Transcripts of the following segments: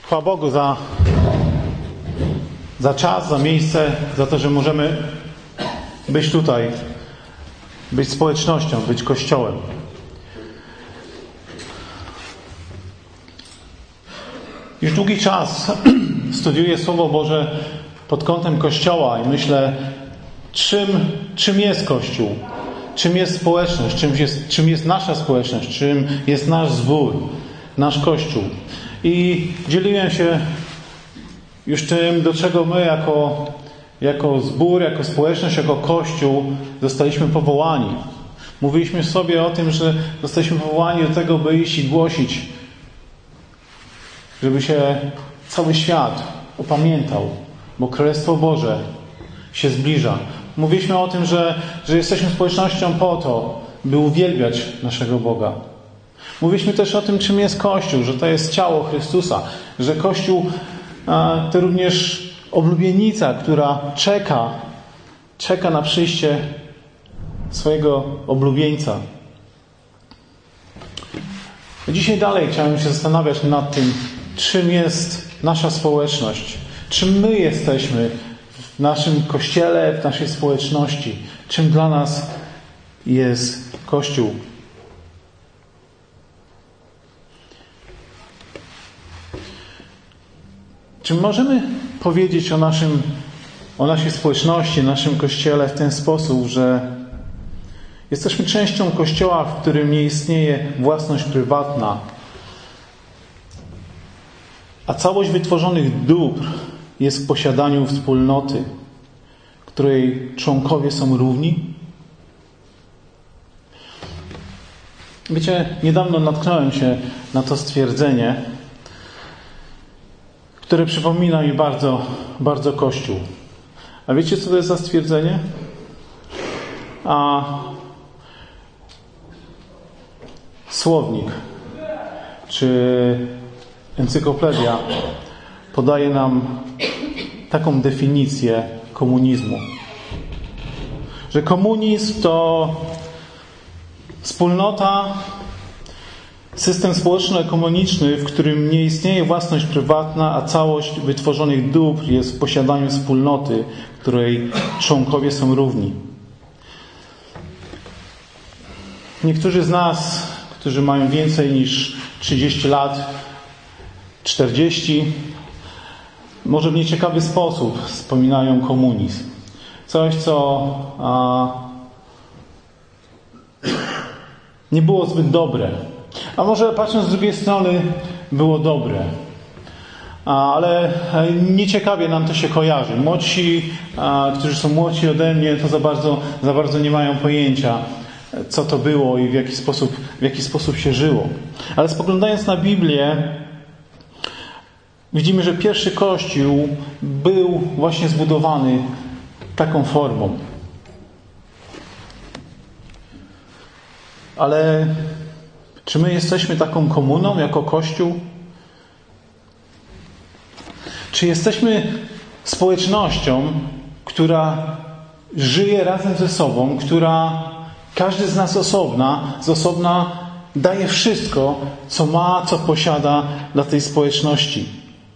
Chwała Bogu za czas, za miejsce, za to, że możemy być tutaj, być społecznością, być Kościołem. Już długi czas studiuję Słowo Boże pod kątem Kościoła i myślę, czym jest Kościół, czym jest społeczność, czym jest nasza społeczność, czym jest nasz zbór, nasz Kościół. I dzieliłem się już tym, do czego my jako zbór, jako społeczność, jako Kościół zostaliśmy powołani. Mówiliśmy sobie o tym, że zostaliśmy powołani do tego, by iść i głosić, żeby się cały świat opamiętał, bo Królestwo Boże się zbliża. Mówiliśmy o tym, że jesteśmy społecznością po to, by uwielbiać naszego Boga. Mówiliśmy też o tym, czym jest Kościół, że to jest ciało Chrystusa, że Kościół to również oblubienica, która czeka na przyjście swojego oblubieńca. Dzisiaj dalej chciałem się zastanawiać nad tym, czym jest nasza społeczność, czym my jesteśmy w naszym Kościele, w naszej społeczności, czym dla nas jest Kościół. Czy możemy powiedzieć o naszej społeczności, naszym Kościele w ten sposób, że jesteśmy częścią Kościoła, w którym nie istnieje własność prywatna, a całość wytworzonych dóbr jest w posiadaniu wspólnoty, której członkowie są równi? Wiecie, niedawno natknąłem się na to stwierdzenie, które przypomina mi bardzo, bardzo Kościół. A wiecie, co to jest za stwierdzenie? Słownik czy encyklopedia podaje nam taką definicję komunizmu. Że komunizm to wspólnota, system społeczno-ekonomiczny, w którym nie istnieje własność prywatna, a całość wytworzonych dóbr jest w posiadaniu wspólnoty, której członkowie są równi. Niektórzy z nas, którzy mają więcej niż 30 lat, 40, może w nieciekawy sposób wspominają komunizm. Coś, co nie było zbyt dobre. A może patrząc z drugiej strony było dobre. Ale nieciekawie nam to się kojarzy. Młodsi, którzy są młodsi ode mnie, to za bardzo nie mają pojęcia, co to było i w jaki sposób się żyło. Ale spoglądając na Biblię, widzimy, że pierwszy Kościół był właśnie zbudowany taką formą. Ale czy my jesteśmy taką komuną jako Kościół? Czy jesteśmy społecznością, która żyje razem ze sobą, która każdy z nas z osobna daje wszystko, co ma, co posiada dla tej społeczności?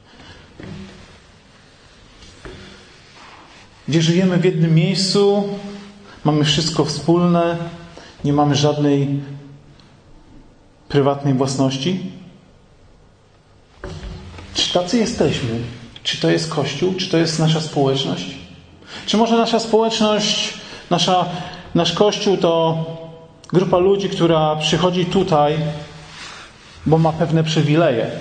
Gdzie żyjemy w jednym miejscu, mamy wszystko wspólne, nie mamy żadnej prywatnej własności? Czy tacy jesteśmy? Czy to jest Kościół? Czy to jest nasza społeczność? Czy może nasza społeczność, nasz Kościół to grupa ludzi, która przychodzi tutaj, bo ma pewne przywileje?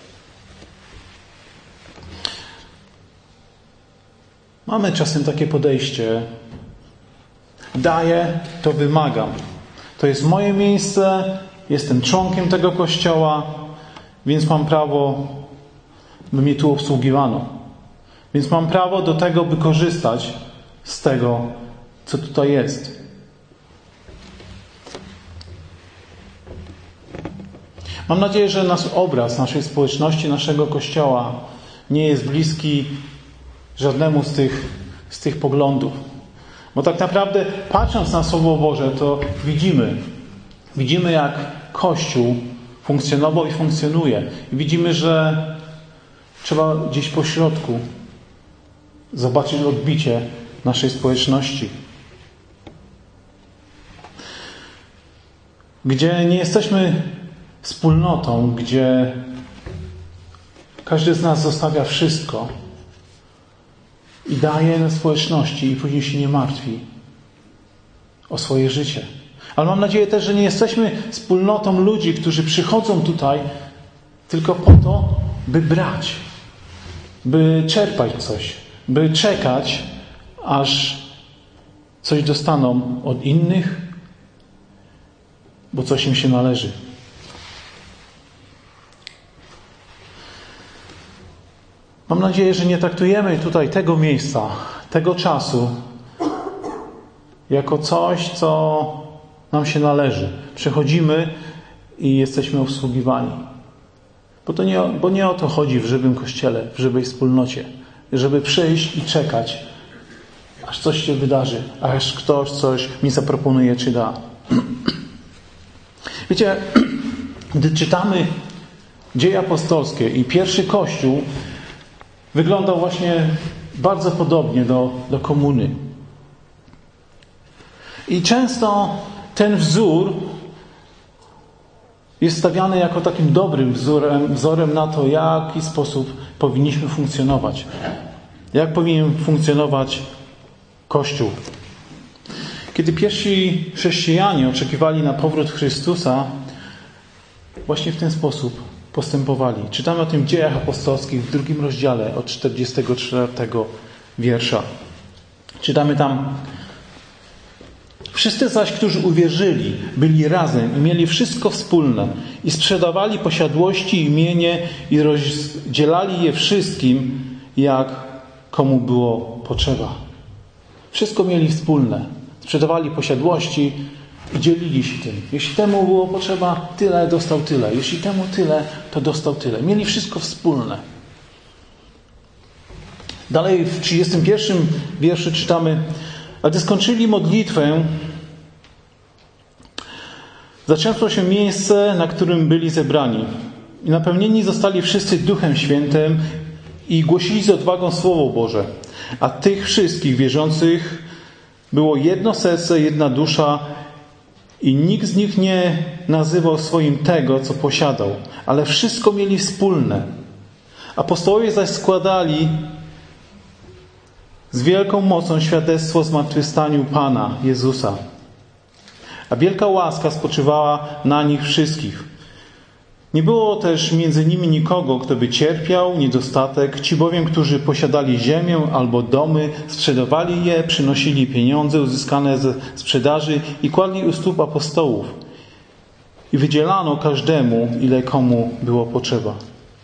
Mamy czasem takie podejście. Daję, to wymagam. To jest moje miejsce, jestem członkiem tego Kościoła, więc mam prawo, by mnie tu obsługiwano. Więc mam prawo do tego, by korzystać z tego, co tutaj jest. Mam nadzieję, że nasz obraz naszej społeczności, naszego Kościoła nie jest bliski żadnemu z tych poglądów. Bo tak naprawdę, patrząc na Słowo Boże, to widzimy, jak Kościół funkcjonował i funkcjonuje. I widzimy, że Trzeba gdzieś po środku zobaczyć odbicie naszej społeczności. Gdzie nie jesteśmy wspólnotą, gdzie każdy z nas zostawia wszystko i daje na społeczności i później się nie martwi o swoje życie. Ale mam nadzieję też, że nie jesteśmy wspólnotą ludzi, którzy przychodzą tutaj tylko po to, by brać, by czerpać coś, by czekać, aż coś dostaną od innych, bo coś im się należy. Mam nadzieję, że nie traktujemy tutaj tego miejsca, tego czasu jako coś, co nam się należy. Przychodzimy i jesteśmy obsługiwani. Bo nie o to chodzi w żywym Kościele, w żywej wspólnocie. Żeby przyjść i czekać, aż coś się wydarzy, aż ktoś coś mi zaproponuje czy da. Wiecie, gdy czytamy Dzieje apostolskie i pierwszy Kościół wyglądał właśnie bardzo podobnie do komuny. I często ten wzór jest stawiany jako takim dobrym wzorem na to, w jaki sposób powinniśmy funkcjonować. Jak powinien funkcjonować Kościół. Kiedy pierwsi chrześcijanie oczekiwali na powrót Chrystusa, właśnie w ten sposób postępowali. Czytamy o tym w Dziejach Apostolskich w 2 rozdziale od 44 wiersza. Czytamy tam: wszyscy zaś, którzy uwierzyli, byli razem i mieli wszystko wspólne i sprzedawali posiadłości i mienie i rozdzielali je wszystkim, jak komu było potrzeba. Wszystko mieli wspólne. Sprzedawali posiadłości i dzielili się tym. Jeśli temu było potrzeba tyle, dostał tyle. Jeśli temu tyle, to dostał tyle. Mieli wszystko wspólne. Dalej w 31 wierszu czytamy: a gdy skończyli modlitwę, zaczęło się miejsce, na którym byli zebrani. I napełnieni zostali wszyscy Duchem Świętym i głosili z odwagą Słowo Boże. A tych wszystkich wierzących było jedno serce, jedna dusza i nikt z nich nie nazywał swoim tego, co posiadał, ale wszystko mieli wspólne. Apostołowie zaś składali z wielką mocą świadectwo o zmartwychwstaniu Pana Jezusa. A wielka łaska spoczywała na nich wszystkich. Nie było też między nimi nikogo, kto by cierpiał niedostatek. Ci bowiem, którzy posiadali ziemię albo domy, sprzedawali je, przynosili pieniądze uzyskane ze sprzedaży i kładli u stóp apostołów. I wydzielano każdemu, ile komu było potrzeba.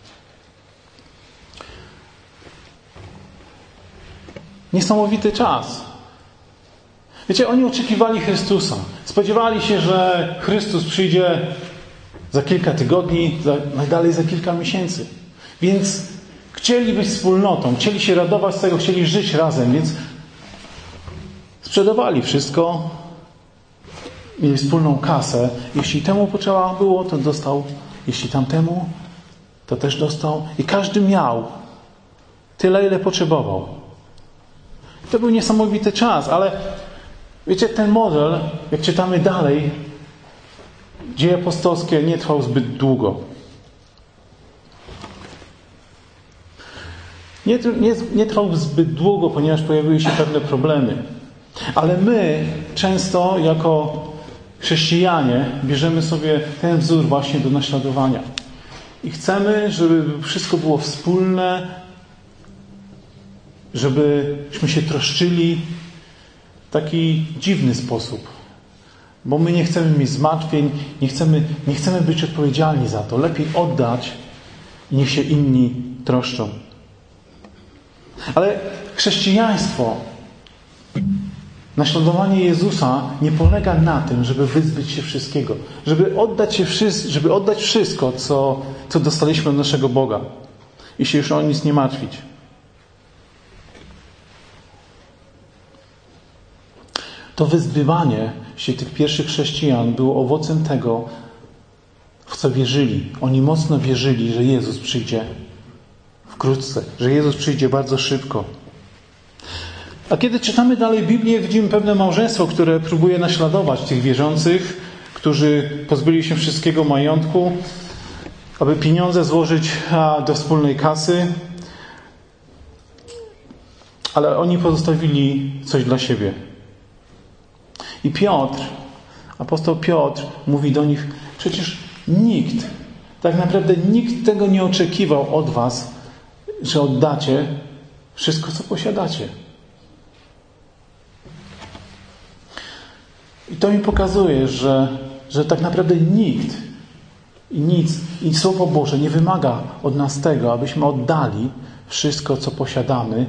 Niesamowity czas. Wiecie, oni oczekiwali Chrystusa. Spodziewali się, że Chrystus przyjdzie za kilka tygodni, najdalej za kilka miesięcy. Więc chcieli być wspólnotą, chcieli się radować z tego, chcieli żyć razem, więc sprzedawali wszystko, mieli wspólną kasę. Jeśli temu potrzeba było, to dostał. Jeśli tamtemu, to też dostał. I każdy miał tyle, ile potrzebował. To był niesamowity czas, ale wiecie, ten model, jak czytamy dalej, Dzieje apostolskie, nie trwał zbyt długo. Nie trwał zbyt długo, ponieważ pojawiły się pewne problemy. Ale my często jako chrześcijanie bierzemy sobie ten wzór właśnie do naśladowania. I chcemy, żeby wszystko było wspólne, żebyśmy się troszczyli w taki dziwny sposób. Bo my nie chcemy mieć zmartwień, nie chcemy być odpowiedzialni za to. Lepiej oddać i niech się inni troszczą. Ale chrześcijaństwo, naśladowanie Jezusa nie polega na tym, żeby wyzbyć się wszystkiego. Żeby oddać wszystko, co dostaliśmy od naszego Boga. I się już o nic nie martwić. To wyzbywanie się tych pierwszych chrześcijan było owocem tego, w co wierzyli. Oni mocno wierzyli, że Jezus przyjdzie wkrótce, że Jezus przyjdzie bardzo szybko. A kiedy czytamy dalej Biblię, widzimy pewne małżeństwo, które próbuje naśladować tych wierzących, którzy pozbyli się wszystkiego majątku, aby pieniądze złożyć do wspólnej kasy, ale oni pozostawili coś dla siebie. I apostoł Piotr mówi do nich, przecież tak naprawdę nikt tego nie oczekiwał od was, że oddacie wszystko, co posiadacie. I to mi pokazuje, że tak naprawdę nikt i nic, i Słowo Boże nie wymaga od nas tego, abyśmy oddali wszystko, co posiadamy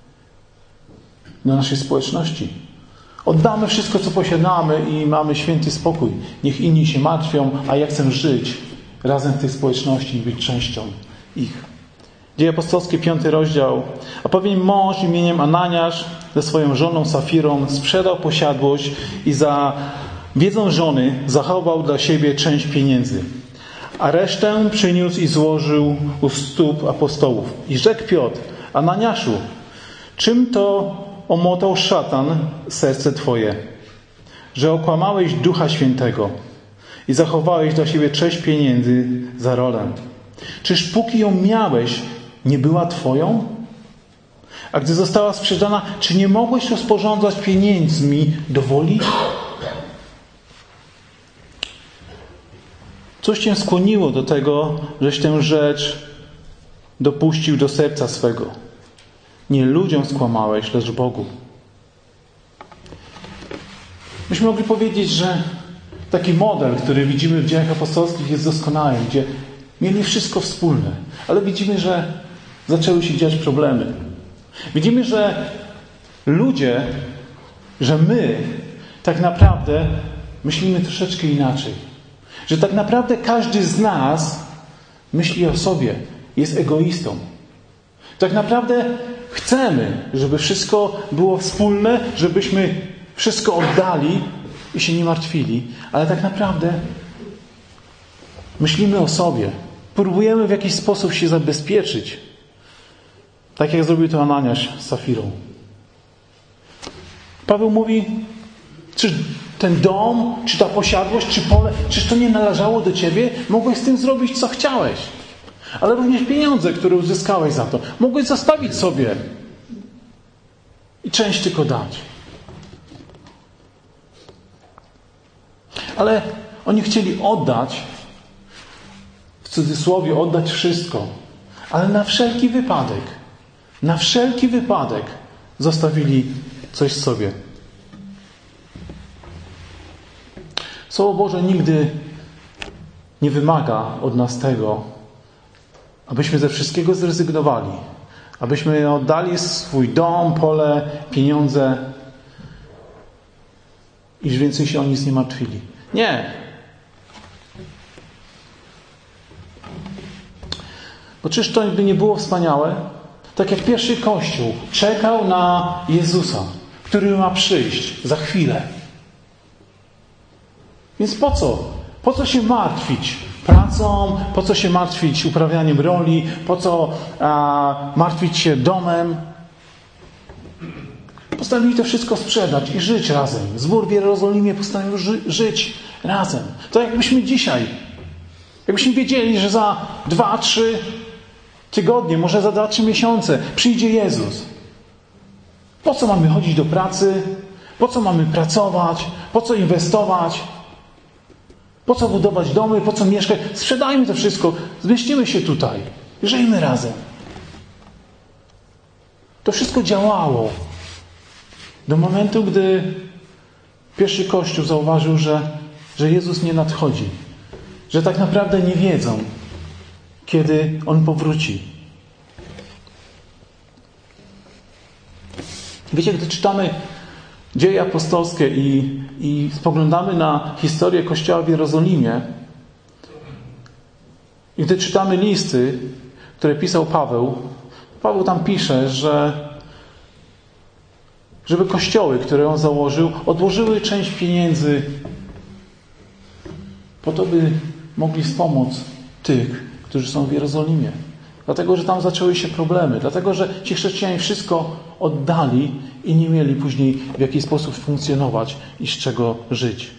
do naszej społeczności. Oddamy wszystko, co posiadamy i mamy święty spokój. Niech inni się martwią, a ja chcę żyć razem w tej społeczności i być częścią ich. Dzieje apostolskie, 5 rozdział. A pewien mąż imieniem Ananiasz ze swoją żoną Safirą sprzedał posiadłość i za wiedzą żony zachował dla siebie część pieniędzy. A resztę przyniósł i złożył u stóp apostołów. I rzekł Piotr: Ananiaszu, czym to omotał szatan serce twoje, że okłamałeś Ducha Świętego i zachowałeś dla siebie część pieniędzy za rolę? Czyż póki ją miałeś, nie była twoją? A gdy została sprzedana, czy nie mogłeś rozporządzać pieniędzmi do woli? Coś cię skłoniło do tego, żeś tę rzecz dopuścił do serca swego. Nie ludziom skłamałeś, lecz Bogu. Myśmy mogli powiedzieć, że taki model, który widzimy w Dziejach Apostolskich, jest doskonały, gdzie mieli wszystko wspólne, ale widzimy, że zaczęły się dziać problemy. Widzimy, że że my tak naprawdę myślimy troszeczkę inaczej. Że tak naprawdę każdy z nas myśli o sobie, jest egoistą. Tak naprawdę chcemy, żeby wszystko było wspólne, żebyśmy wszystko oddali i się nie martwili, ale tak naprawdę myślimy o sobie. Próbujemy w jakiś sposób się zabezpieczyć. Tak jak zrobił to Ananiasz z Safirą. Paweł mówi, czy ten dom, czy ta posiadłość, czy pole, czyż to nie należało do ciebie? Mogłeś z tym zrobić, co chciałeś. Ale również pieniądze, które uzyskałeś za to, mogłeś zostawić sobie i część tylko dać. Ale oni chcieli oddać, w cudzysłowie oddać wszystko, ale na wszelki wypadek zostawili coś sobie. Słowo Boże nigdy nie wymaga od nas tego, abyśmy ze wszystkiego zrezygnowali, abyśmy oddali swój dom, pole, pieniądze i już więcej się o nic nie martwili. Nie. Bo czyż to by nie było wspaniałe? Tak jak pierwszy Kościół czekał na Jezusa, który ma przyjść za chwilę. Więc po co? Po co się martwić pracą? Po co się martwić uprawianiem roli? Po co martwić się domem? Postanowili to wszystko sprzedać i żyć razem. Zbór w Jerozolimie postanowił żyć razem. To jakbyśmy dzisiaj, jakbyśmy wiedzieli, że za 2-3 tygodnie, może za 2-3 miesiące przyjdzie Jezus. Po co mamy chodzić do pracy? Po co mamy pracować? Po co inwestować? Po co budować domy? Po co mieszkać? Sprzedajmy to wszystko. Zmieścimy się tutaj. Żyjmy razem. To wszystko działało. Do momentu, gdy pierwszy Kościół zauważył, że Jezus nie nadchodzi. Że tak naprawdę nie wiedzą, kiedy On powróci. Wiecie, gdy czytamy Dzieje apostolskie i spoglądamy na historię Kościoła w Jerozolimie i gdy czytamy listy, które pisał Paweł tam pisze, żeby kościoły, które on założył, odłożyły część pieniędzy po to, by mogli wspomóc tych, którzy są w Jerozolimie. Dlatego, że tam zaczęły się problemy. Dlatego, że ci chrześcijanie wszystko oddali i nie mieli później w jaki sposób funkcjonować i z czego żyć.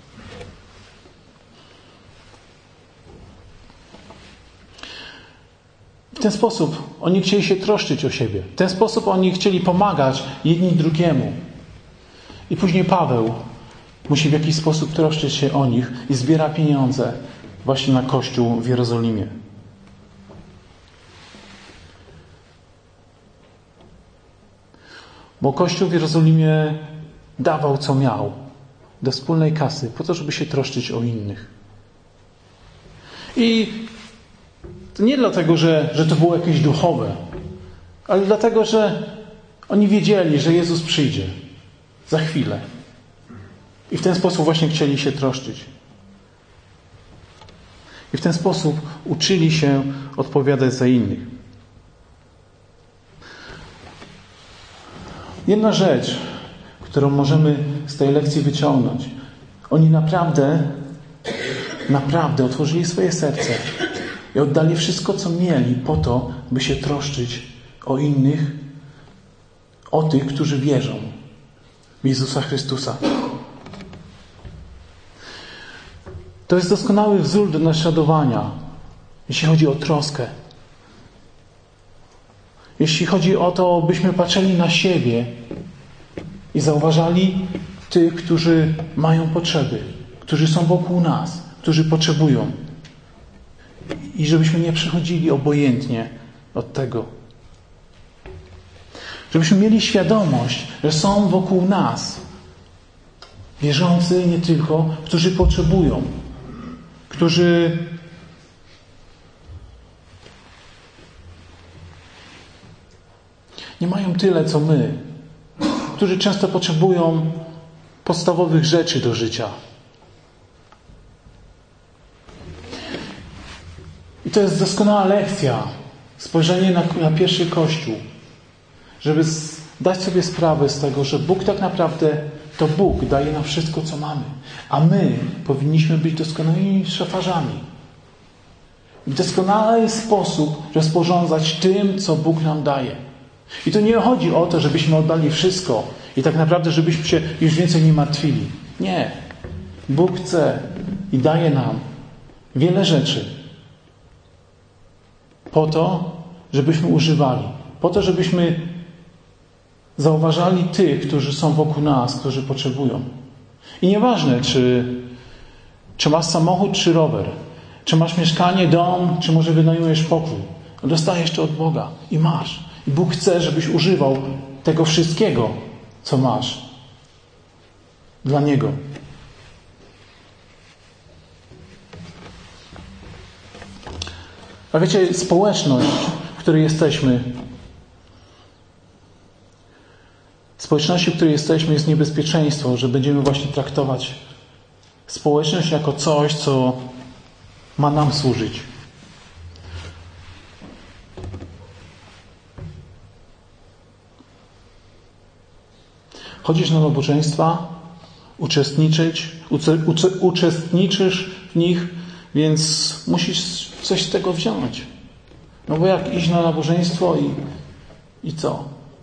W ten sposób oni chcieli się troszczyć o siebie. W ten sposób oni chcieli pomagać jedni drugiemu. I później Paweł musi w jakiś sposób troszczyć się o nich i zbiera pieniądze właśnie na Kościół w Jerozolimie. Bo Kościół w Jerozolimie dawał co miał do wspólnej kasy po to, żeby się troszczyć o innych. I to nie dlatego, że to było jakieś duchowe, ale dlatego, że oni wiedzieli, że Jezus przyjdzie za chwilę. I w ten sposób właśnie chcieli się troszczyć. I w ten sposób uczyli się odpowiadać za innych. Jedna rzecz, którą możemy z tej lekcji wyciągnąć. Oni naprawdę otworzyli swoje serce i oddali wszystko, co mieli po to, by się troszczyć o innych, o tych, którzy wierzą w Jezusa Chrystusa. To jest doskonały wzór do naśladowania, jeśli chodzi o troskę. Jeśli chodzi o to, byśmy patrzyli na siebie i zauważali tych, którzy mają potrzeby, którzy są wokół nas, którzy potrzebują. I żebyśmy nie przechodzili obojętnie od tego. Żebyśmy mieli świadomość, że są wokół nas wierzący nie tylko, którzy potrzebują, którzy nie mają tyle, co my, którzy często potrzebują podstawowych rzeczy do życia. I to jest doskonała lekcja, spojrzenie na pierwszy Kościół, żeby dać sobie sprawę z tego, że Bóg tak naprawdę to Bóg daje nam wszystko, co mamy, a my powinniśmy być doskonałymi szafarzami. W doskonały sposób rozporządzać tym, co Bóg nam daje. I to nie chodzi o to, żebyśmy oddali wszystko i tak naprawdę, żebyśmy się już więcej nie martwili. Nie. Bóg chce i daje nam wiele rzeczy po to, żebyśmy używali. Po to, żebyśmy zauważali tych, którzy są wokół nas, którzy potrzebują. I nieważne, czy masz samochód, czy rower, czy masz mieszkanie, dom, czy może wynajmujesz pokój. Dostajesz to od Boga i masz. I Bóg chce, żebyś używał tego wszystkiego, co masz dla Niego. A wiecie, społeczność, w której jesteśmy, społeczności, w której jesteśmy, jest niebezpieczeństwo, że będziemy właśnie traktować społeczność jako coś, co ma nam służyć. Chodzisz na nabożeństwa, uczestniczysz w nich, więc musisz coś z tego wziąć. No bo jak iść na nabożeństwo i co?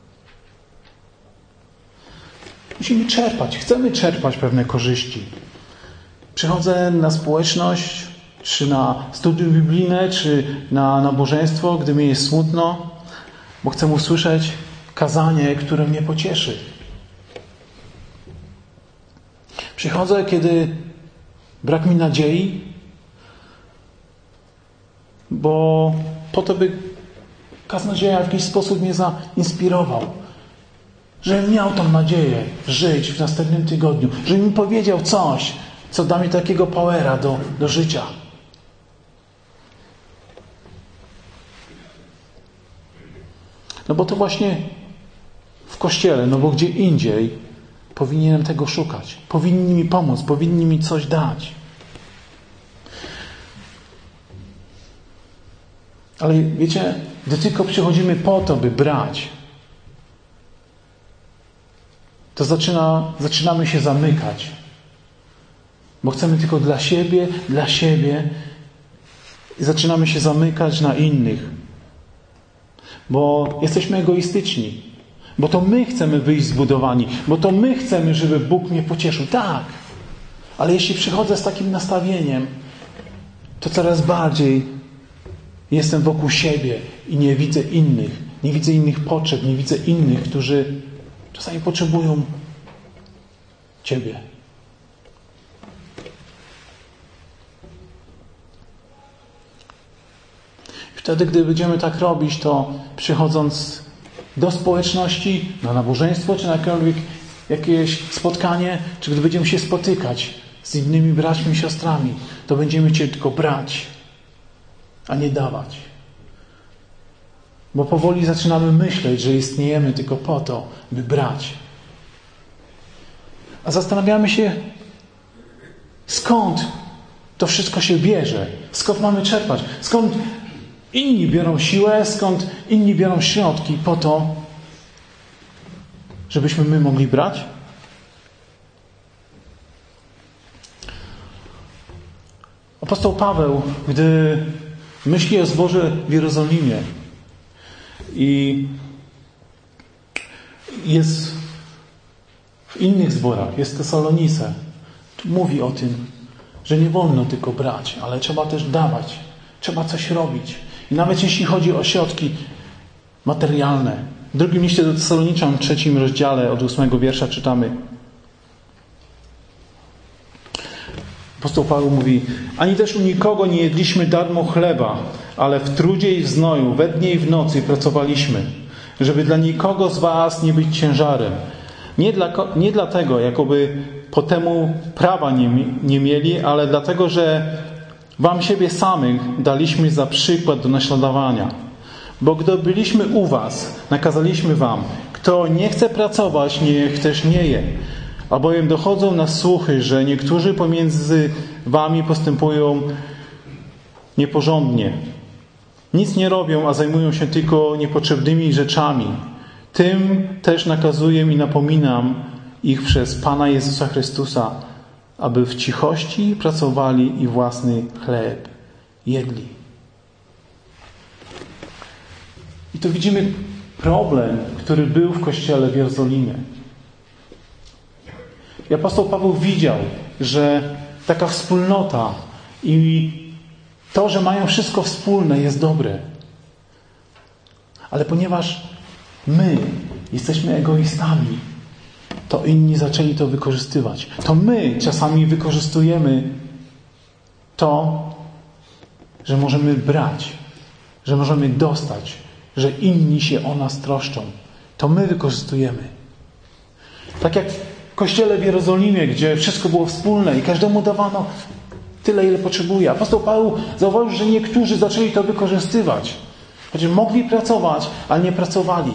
Musimy czerpać, chcemy czerpać pewne korzyści. Przychodzę na społeczność, czy na studium biblijne, czy na nabożeństwo, gdy mi jest smutno, bo chcę usłyszeć kazanie, które mnie pocieszy. Przychodzę, kiedy brak mi nadziei, bo po to, by kaznodzieja w jakiś sposób mnie zainspirował. Żebym miał tą nadzieję żyć w następnym tygodniu. Żebym mi powiedział coś, co da mi takiego powera do życia. No bo to właśnie w Kościele, no bo gdzie indziej powinienem tego szukać. Powinni mi pomóc, powinni mi coś dać. Ale wiecie, gdy tylko przychodzimy po to, by brać, to zaczynamy się zamykać. Bo chcemy tylko dla siebie i zaczynamy się zamykać na innych. bo jesteśmy egoistyczni, bo to my chcemy wyjść zbudowani, bo to my chcemy, żeby Bóg mnie pocieszył. Tak, ale jeśli przychodzę z takim nastawieniem, to coraz bardziej jestem wokół siebie i nie widzę innych potrzeb, nie widzę innych, którzy czasami potrzebują Ciebie. Wtedy, gdy będziemy tak robić, to przychodząc do społeczności, na nabożeństwo, czy na jakieś spotkanie, czy gdy będziemy się spotykać z innymi braćmi i siostrami, to będziemy Cię tylko brać, a nie dawać. Bo powoli zaczynamy myśleć, że istniejemy tylko po to, by brać. A zastanawiamy się, skąd to wszystko się bierze, skąd mamy czerpać, skąd inni biorą siłę, skąd inni biorą środki po to, żebyśmy my mogli brać. Apostoł Paweł, gdy myśli o zborze w Jerozolimie i jest w innych zborach, jest w Tesalonice, mówi o tym, że nie wolno tylko brać, ale trzeba też dawać, trzeba coś robić. I nawet jeśli chodzi o środki materialne. W drugim liście do Tesaloniczan, 3 rozdziale, od 8 wiersza czytamy. Apostoł Paweł mówi: ani też u nikogo nie jedliśmy darmo chleba, ale w trudzie i w znoju, we dnie i w nocy pracowaliśmy, żeby dla nikogo z was nie być ciężarem. Nie dlatego, jakoby po temu prawa nie mieli, ale dlatego, że wam siebie samych daliśmy za przykład do naśladowania. Bo gdy byliśmy u was, nakazaliśmy wam, kto nie chce pracować, niech też nie je. Albowiem dochodzą nas słuchy, że niektórzy pomiędzy wami postępują nieporządnie. Nic nie robią, a zajmują się tylko niepotrzebnymi rzeczami. Tym też nakazuję i napominam ich przez Pana Jezusa Chrystusa, aby w cichości pracowali i własny chleb jedli. I tu widzimy problem, który był w Kościele w Jerozolimie. I apostoł Paweł widział, że taka wspólnota i to, że mają wszystko wspólne, jest dobre. Ale ponieważ my jesteśmy egoistami, to inni zaczęli to wykorzystywać. To my czasami wykorzystujemy to, że możemy brać, że możemy dostać, że inni się o nas troszczą. To my wykorzystujemy. Tak jak w Kościele w Jerozolimie, gdzie wszystko było wspólne i każdemu dawano tyle, ile potrzebuje. Apostoł Paweł zauważył, że niektórzy zaczęli to wykorzystywać. Chociaż mogli pracować, ale nie pracowali.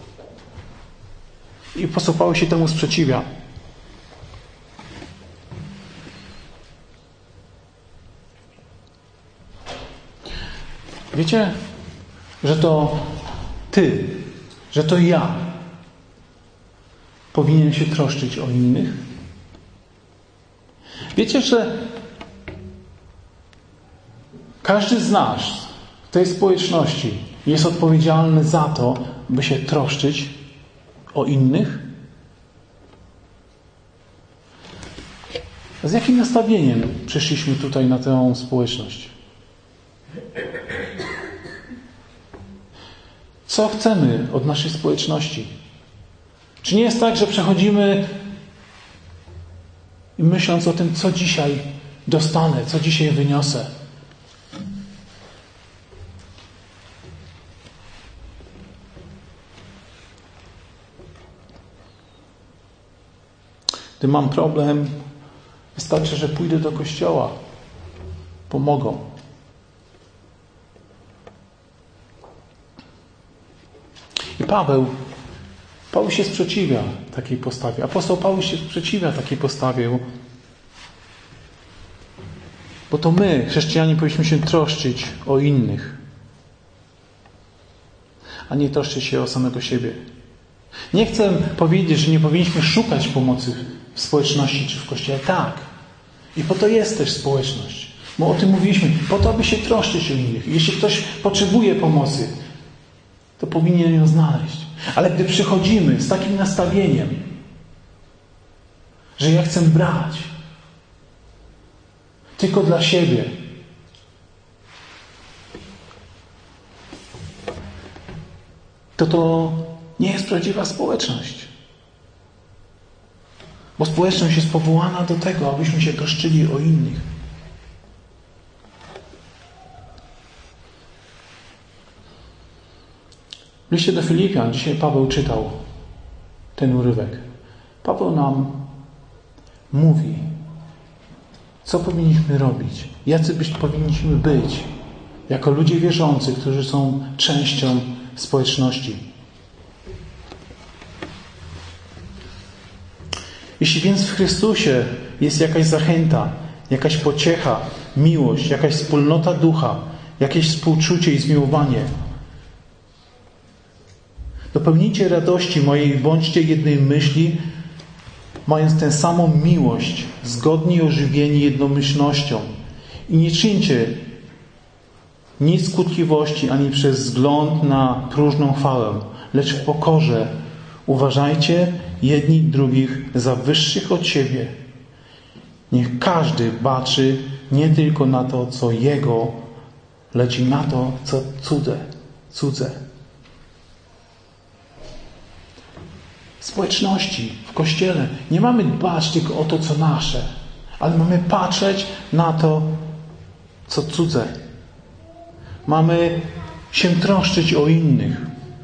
I apostoł Paweł się temu sprzeciwia. Wiecie, że to ty, że to ja powinien się troszczyć o innych? Wiecie, że każdy z nas w tej społeczności jest odpowiedzialny za to, by się troszczyć o innych? Z jakim nastawieniem przyszliśmy tutaj na tę społeczność? Co chcemy od naszej społeczności? Czy nie jest tak, że przechodzimy i myśląc o tym, co dzisiaj dostanę, co dzisiaj wyniosę? Gdy mam problem, wystarczy, że pójdę do kościoła. Pomogą. I Paweł się sprzeciwia takiej postawie. Apostoł Paweł się sprzeciwia takiej postawie. Bo to my, chrześcijanie, powinniśmy się troszczyć o innych, a nie troszczyć się o samego siebie. Nie chcę powiedzieć, że nie powinniśmy szukać pomocy w społeczności czy w Kościele. Tak. I po to jest też społeczność. Bo o tym mówiliśmy. Po to, aby się troszczyć o innych. Jeśli ktoś potrzebuje pomocy, to powinien ją znaleźć. Ale gdy przychodzimy z takim nastawieniem, że ja chcę brać tylko dla siebie, to nie jest prawdziwa społeczność. Bo społeczność jest powołana do tego, abyśmy się troszczyli o innych. W liście do Filipian dzisiaj Paweł czytał ten urywek. Paweł nam mówi, co powinniśmy robić, jacy powinniśmy być, jako ludzie wierzący, którzy są częścią społeczności. Jeśli więc w Chrystusie jest jakaś zachęta, jakaś pociecha, miłość, jakaś wspólnota ducha, jakieś współczucie i zmiłowanie, dopełnijcie radości mojej, bądźcie jednej myśli, mając tę samą miłość, zgodni ożywieni jednomyślnością. I nie czyńcie nic skutliwości, ani przez wzgląd na próżną chwałę, lecz w pokorze uważajcie jedni drugich za wyższych od siebie. Niech każdy baczy nie tylko na to, co jego, lecz i na to, co cudze. W społeczności, w Kościele nie mamy dbać tylko o to, co nasze, ale mamy patrzeć na to, co cudze. Mamy się troszczyć o innych.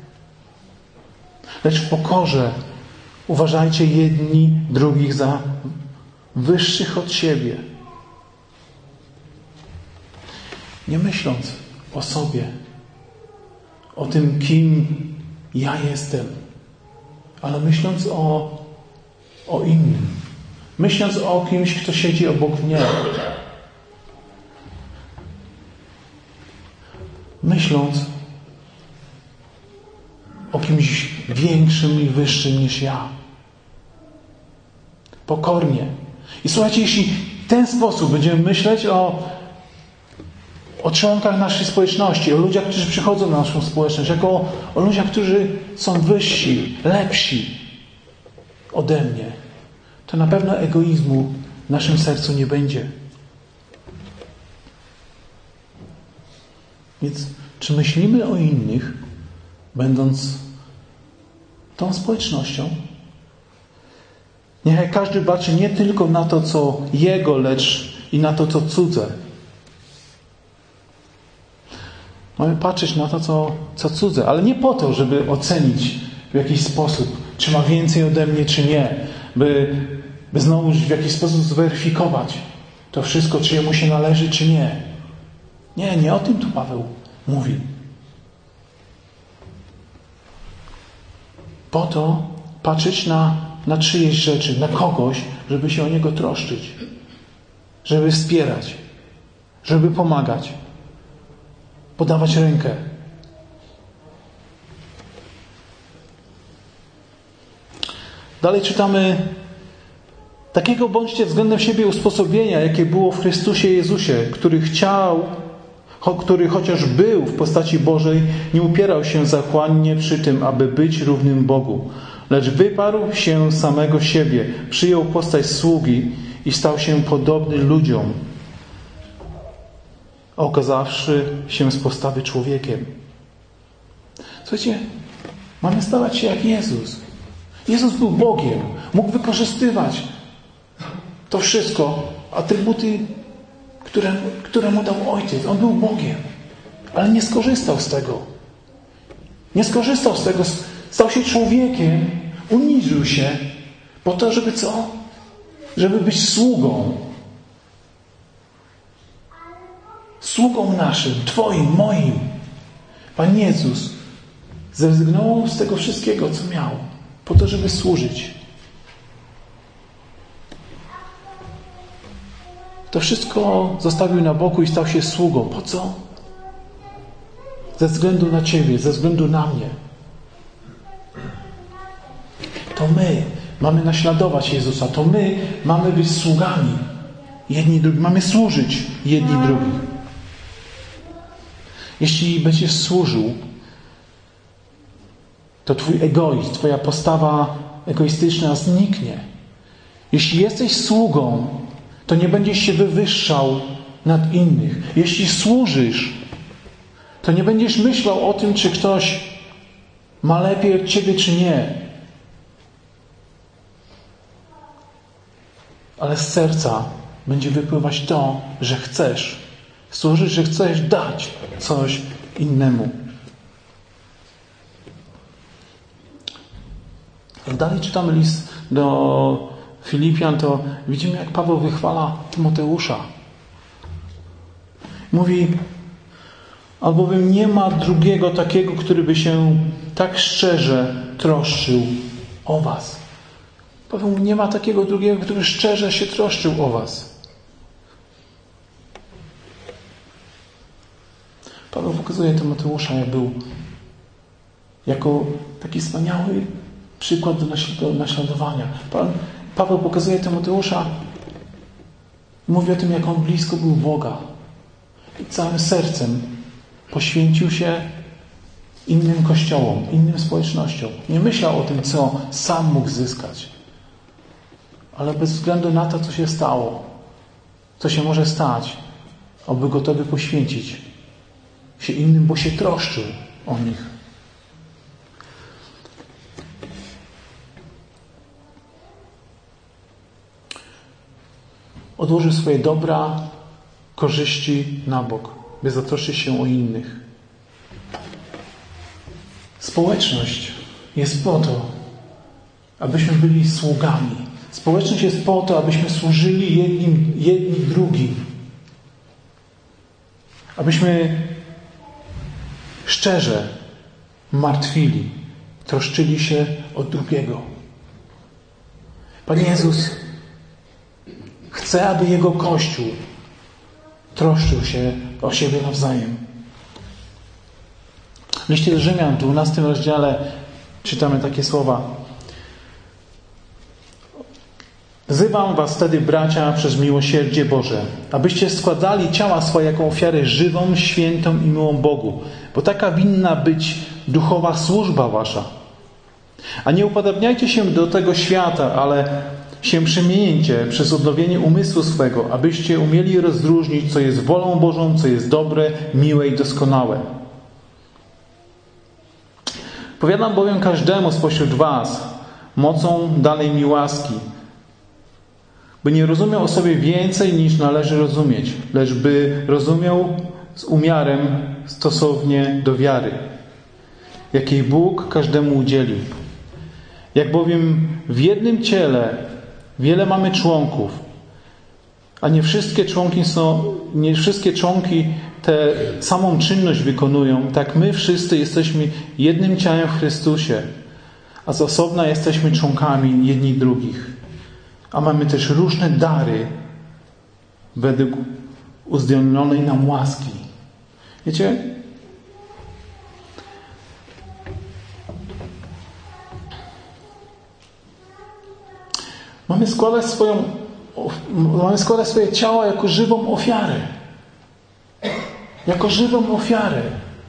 Lecz w pokorze uważajcie jedni drugich za wyższych od siebie. Nie myśląc o sobie, o tym, kim ja jestem, ale myśląc o innym. Myśląc o kimś, kto siedzi obok mnie. Myśląc o kimś większym i wyższym niż ja. Pokornie. I słuchajcie, jeśli w ten sposób będziemy myśleć o członkach naszej społeczności, o ludziach, którzy przychodzą na naszą społeczność, jako o ludziach, którzy są wyżsi, lepsi ode mnie, to na pewno egoizmu w naszym sercu nie będzie. Więc czy myślimy o innych, będąc tą społecznością? Niechaj każdy patrzy nie tylko na to, co jego, lecz i na to, co cudze. Mamy patrzeć na to, co cudze, ale nie po to, żeby ocenić w jakiś sposób, czy ma więcej ode mnie, czy nie. By znowu w jakiś sposób zweryfikować to wszystko, czy jemu się należy, czy nie. Nie o tym tu Paweł mówi. Po to patrzeć na czyjeś rzeczy, na kogoś, żeby się o niego troszczyć, żeby wspierać, żeby pomagać, podawać rękę. Dalej czytamy: takiego bądźcie względem siebie usposobienia, jakie było w Chrystusie Jezusie, który chociaż był w postaci Bożej, nie upierał się zachłannie przy tym, aby być równym Bogu, lecz wyparł się samego siebie, przyjął postać sługi i stał się podobny ludziom, okazawszy się z postawy człowiekiem. Słuchajcie, mamy stawać się jak Jezus. Jezus był Bogiem. Mógł wykorzystywać to wszystko, atrybuty, które mu dał Ojciec. On był Bogiem. Ale nie skorzystał z tego. Nie skorzystał z tego. Stał się człowiekiem. Uniżył się po to, żeby co? Żeby być sługą. Sługą naszym, Twoim, moim. Pan Jezus zrezygnował z tego wszystkiego, co miał, po to, żeby służyć. To wszystko zostawił na boku i stał się sługą. Po co? Ze względu na Ciebie, ze względu na mnie. To my mamy naśladować Jezusa. To my mamy być sługami jedni drugim. Mamy służyć jedni drugim. Jeśli będziesz służył, to twój egoizm, twoja postawa egoistyczna zniknie. Jeśli jesteś sługą, to nie będziesz się wywyższał nad innych. Jeśli służysz, to nie będziesz myślał o tym, czy ktoś ma lepiej od ciebie, czy nie. Ale z serca będzie wypływać to, że chcesz służyć, że chcesz dać coś innemu. Jak dalej czytamy list do Filipian, to widzimy, jak Paweł wychwala Tymoteusza. Mówi: albowiem nie ma drugiego takiego, który by się tak szczerze troszczył o was. Paweł mówi: nie ma takiego drugiego, który szczerze się troszczył o was. Paweł pokazuje Tymoteusza, jak był jako taki wspaniały przykład do naśladowania. Paweł pokazuje Tymoteusza, mówi o tym, jak on blisko był Boga. I całym sercem poświęcił się innym kościołom, innym społecznościom. Nie myślał o tym, co sam mógł zyskać. Ale bez względu na to, co się stało, co się może stać, on był gotowy poświęcić się innym, bo się troszczył o nich. Odłożył swoje dobra, korzyści na bok, by zatroszczyć się o innych. Społeczność jest po to, abyśmy byli sługami. Społeczność jest po to, abyśmy służyli jedni drugim. Abyśmy szczerze martwili, troszczyli się o drugiego. Pan Jezus chce, aby Jego Kościół troszczył się o siebie nawzajem. W liście do Rzymian, w 12 rozdziale czytamy takie słowa: wzywam was wtedy, bracia, przez miłosierdzie Boże, abyście składali ciała swoje jako ofiarę żywą, świętą i miłą Bogu, bo taka winna być duchowa służba wasza. A nie upodabniajcie się do tego świata, ale się przemieńcie przez odnowienie umysłu swego, abyście umieli rozróżnić, co jest wolą Bożą, co jest dobre, miłe i doskonałe. Powiadam bowiem każdemu spośród was, mocą danej mi łaski, by nie rozumiał o sobie więcej, niż należy rozumieć, lecz by rozumiał z umiarem stosownie do wiary, jakiej Bóg każdemu udzielił. Jak bowiem w jednym ciele wiele mamy członków, a nie wszystkie członki tę samą czynność wykonują, tak my wszyscy jesteśmy jednym ciałem w Chrystusie, a z osobna jesteśmy członkami jedni drugich. A mamy też różne dary według uzdolnionej nam łaski. Wiecie, mamy składać swoje ciało jako żywą ofiarę. Jako żywą ofiarę.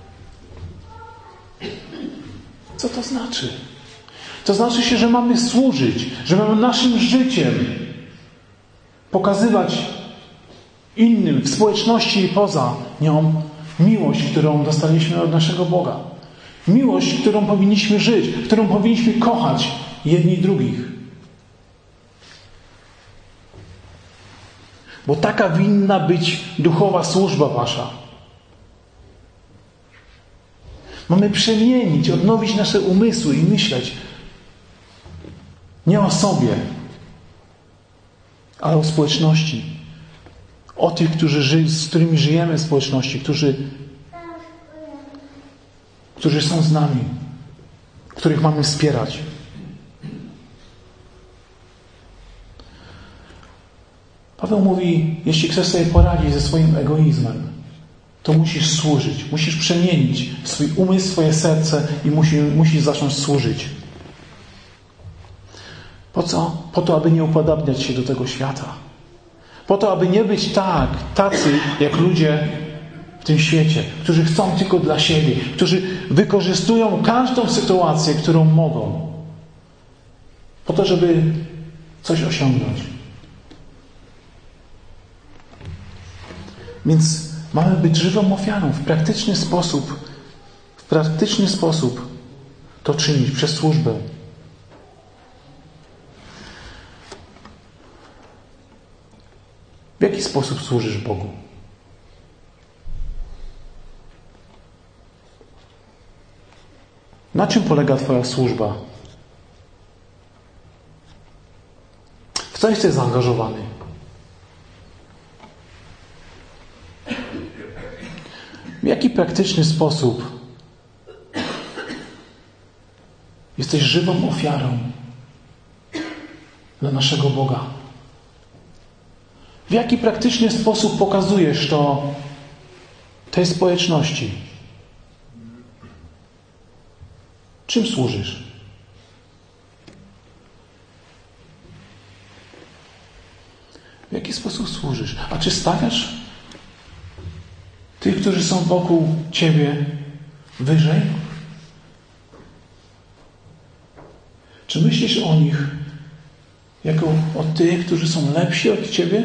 Co to znaczy? To znaczy się, że mamy służyć, że mamy naszym życiem pokazywać innym w społeczności i poza nią miłość, którą dostaliśmy od naszego Boga. Miłość, którą powinniśmy żyć, którą powinniśmy kochać jedni drugich. Bo taka winna być duchowa służba wasza. Mamy przemienić, odnowić nasze umysły i myśleć nie o sobie, ale o społeczności. O tych, z którymi żyjemy w społeczności, którzy są z nami, których mamy wspierać. Paweł mówi, jeśli chcesz sobie poradzić ze swoim egoizmem, to musisz służyć. Musisz przemienić swój umysł, swoje serce i musisz zacząć służyć. Po co? Po to, aby nie upodabniać się do tego świata. Po to, aby nie być tacy jak ludzie w tym świecie, którzy chcą tylko dla siebie, którzy wykorzystują każdą sytuację, którą mogą, po to, żeby coś osiągnąć. Więc mamy być żywą ofiarą w praktyczny sposób to czynić przez służbę. W jaki sposób służysz Bogu? Na czym polega Twoja służba? W co jesteś zaangażowany? W jaki praktyczny sposób jesteś żywą ofiarą dla naszego Boga? W jaki praktyczny sposób pokazujesz to tej społeczności? Czym służysz? W jaki sposób służysz? A czy stawiasz tych, którzy są wokół Ciebie, wyżej? Czy myślisz o nich jako o tych, którzy są lepsi od Ciebie?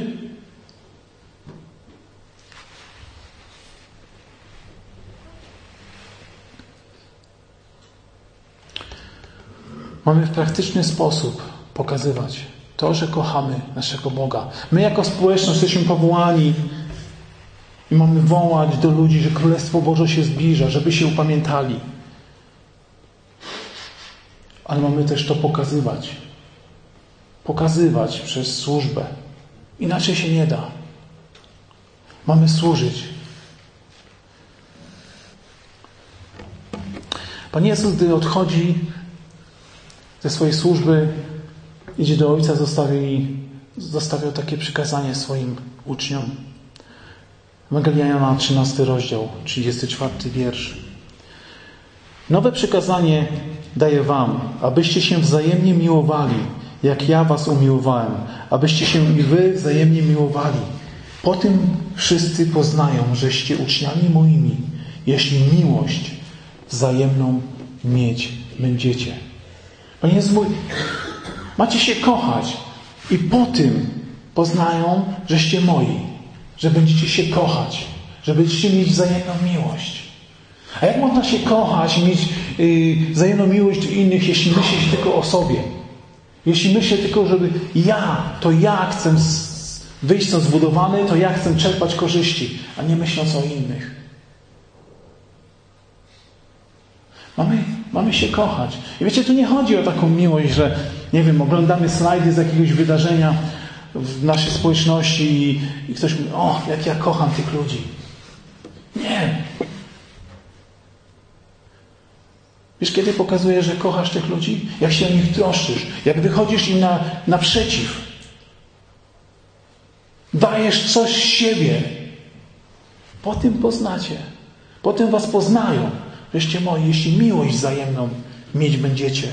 Mamy w praktyczny sposób pokazywać to, że kochamy naszego Boga. My jako społeczność jesteśmy powołani i mamy wołać do ludzi, że Królestwo Boże się zbliża, żeby się upamiętali. Ale mamy też to pokazywać. Pokazywać przez służbę. Inaczej się nie da. Mamy służyć. Pan Jezus, gdy odchodzi ze swojej służby, idzie do Ojca, zostawiał takie przykazanie swoim uczniom. Ewangelia Jana, 13 rozdział, 34 wiersz. Nowe przykazanie daję wam, abyście się wzajemnie miłowali, jak ja was umiłowałem, abyście się i wy wzajemnie miłowali. Po tym wszyscy poznają, żeście uczniami moimi, jeśli miłość wzajemną mieć będziecie. Panie Jezu mówi, macie się kochać i po tym poznają, żeście moi, że będziecie się kochać, że będziecie mieć wzajemną miłość. A jak można się kochać i mieć wzajemną miłość do innych, jeśli myśli się tylko o sobie? Jeśli myślę tylko, żeby ja chcę wyjść stąd zbudowany, to ja chcę czerpać korzyści, a nie myśląc o innych. Mamy się kochać. I wiecie, tu nie chodzi o taką miłość, że oglądamy slajdy z jakiegoś wydarzenia w naszej społeczności i ktoś mówi, jak ja kocham tych ludzi. Nie. Wiesz, kiedy pokazujesz, że kochasz tych ludzi? Jak się o nich troszczysz, jak wychodzisz im naprzeciw. Dajesz coś z siebie. Po tym poznacie. Potem was poznają. Żeście moi, jeśli miłość wzajemną mieć będziecie.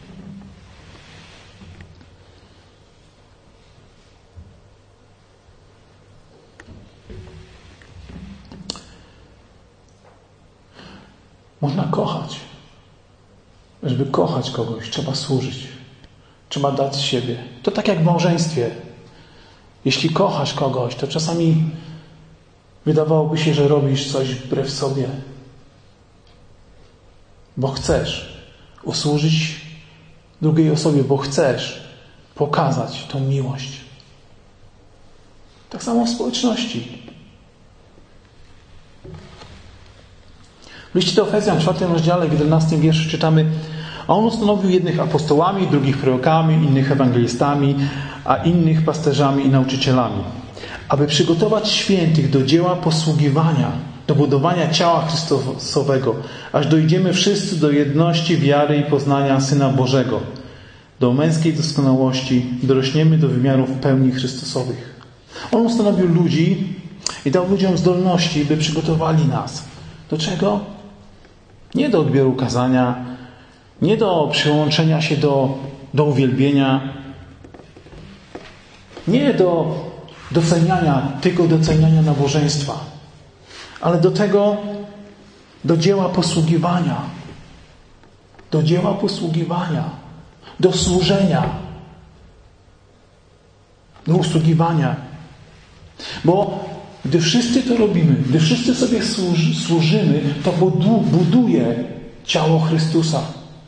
Można kochać. Żeby kochać kogoś, trzeba służyć. Trzeba dać z siebie. To tak jak w małżeństwie. Jeśli kochasz kogoś, to czasami wydawałoby się, że robisz coś wbrew sobie. Bo chcesz usłużyć drugiej osobie, bo chcesz pokazać tą miłość. Tak samo w społeczności. W liście do Efezjan, 4 rozdziale, w 11 wierszu czytamy: a on ustanowił jednych apostołami, drugich prorokami, innych ewangelistami, a innych pasterzami i nauczycielami, aby przygotować świętych do dzieła posługiwania, do budowania ciała Chrystusowego, aż dojdziemy wszyscy do jedności wiary i poznania Syna Bożego, do męskiej doskonałości, dorośniemy do wymiarów pełni Chrystusowych. On ustanowił ludzi i dał ludziom zdolności, by przygotowali nas. Do czego? Nie do odbioru kazania, nie do przyłączenia się do uwielbienia, nie do doceniania, tylko doceniania nabożeństwa, ale do dzieła posługiwania. Do dzieła posługiwania. Do służenia. Do usługiwania. Bo gdy wszyscy to robimy, gdy wszyscy sobie służymy, to buduje ciało Chrystusa.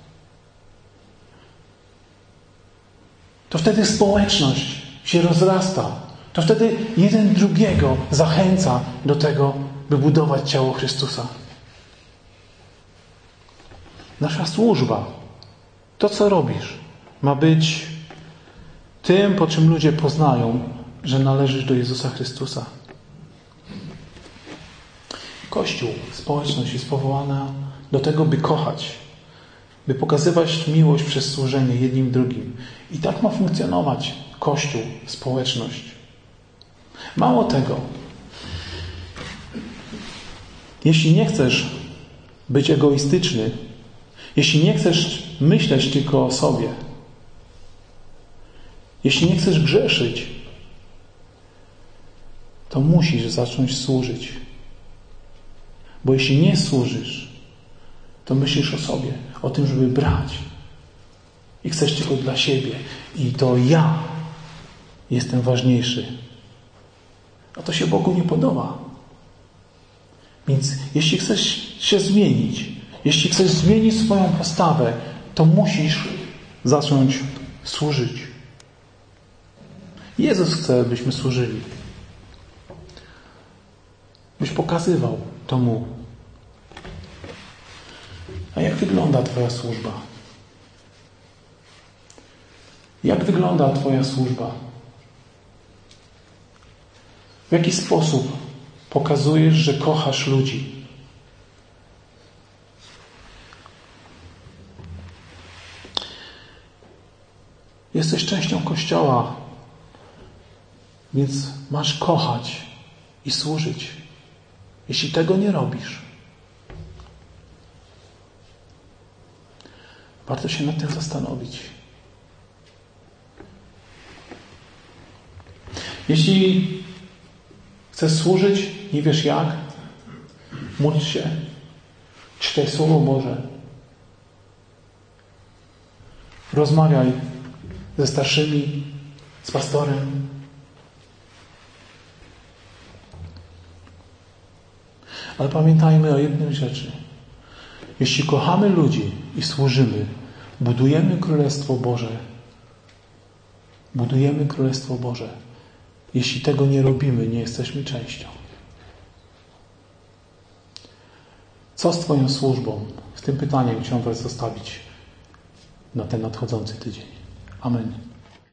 To wtedy społeczność się rozrasta. To wtedy jeden drugiego zachęca do tego, by budować ciało Chrystusa. Nasza służba, to co robisz, ma być tym, po czym ludzie poznają, że należysz do Jezusa Chrystusa. Kościół, społeczność jest powołana do tego, by kochać, by pokazywać miłość przez służenie jednym drugim. I tak ma funkcjonować Kościół, społeczność. Mało tego, jeśli nie chcesz być egoistyczny, jeśli nie chcesz myśleć tylko o sobie, jeśli nie chcesz grzeszyć, to musisz zacząć służyć. Bo jeśli nie służysz, to myślisz o sobie, o tym, żeby brać. I chcesz tylko dla siebie. I to ja jestem ważniejszy. A to się Bogu nie podoba. Więc jeśli chcesz się zmienić, jeśli chcesz zmienić swoją postawę, to musisz zacząć służyć. Jezus chce, byśmy służyli. Byś pokazywał to Mu. A jak wygląda Twoja służba? Jak wygląda Twoja służba? W jaki sposób pokazujesz, że kochasz ludzi? Jesteś częścią Kościoła, więc masz kochać i służyć. Jeśli tego nie robisz, warto się nad tym zastanowić. Jeśli chcesz służyć, nie wiesz jak, módl się, czytaj Słowo Boże, rozmawiaj ze starszymi, z pastorem. Ale pamiętajmy o jednej rzeczy. Jeśli kochamy ludzi i służymy, budujemy Królestwo Boże. Budujemy Królestwo Boże. Jeśli tego nie robimy, nie jesteśmy częścią. Co z Twoją służbą? Z tym pytaniem chciałem Was zostawić na ten nadchodzący tydzień. Amen.